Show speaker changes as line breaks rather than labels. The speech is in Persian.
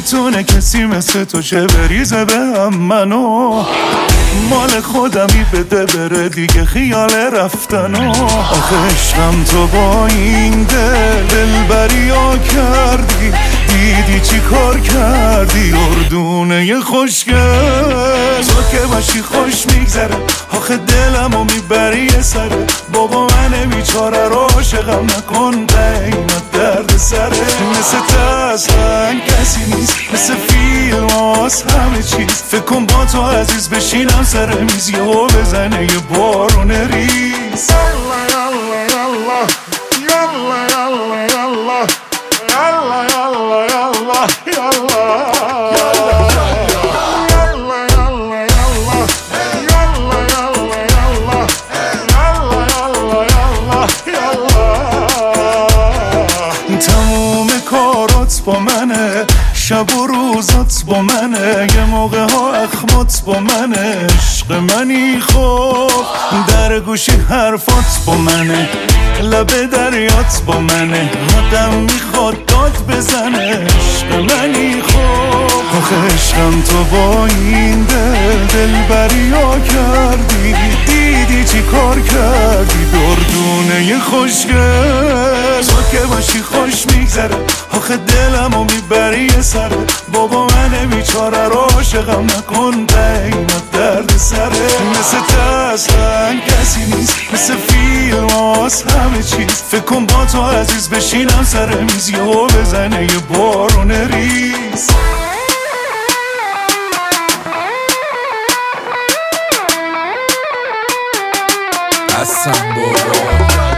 نمیتونه کسی مثل تو چه بریزه به هم منو، مال خودمی بده بره دیگه خیال رفتنو. آخه عشقم تو با این دلبری ها کردی، دیدی چی کار کردی اردونه خوشگل. تو که باشی خوش میگذره، آخه دلمو میبری یه سره. بابا من بیچاره رو عاشقم نکن، قیمت درد سره. مثل تو اصلا کسی نیست، مثل فیلم هاست همه چیز. فکر کن با تو عزیز بشینم سر میز یهو بزنه یه بارون ریز. تموم کارات با منه، شب و روزات با منه، یه موقع ها اخمات با منه. عشق منی خب در گوشی حرفات با منه، لب دریات با منه، آدم میخواد داد بزنه. عشق منی خب آخه عشقم تو با این دلبری ها کردی، دیدی چی کار کردی دردونه خوشگل. تو که باشی خوش میگذره، آخه دلمو میبری یه سره. بابا من بیچاره رو عاشقم نکن، قیمت درد سره. مثل تو اصلا کسی نیست، مثل فیلم هاست همه چیز. فکر کن با تو عزیز بشینم سر میز یهو بزنه یه بارون ریز.
حسن بابا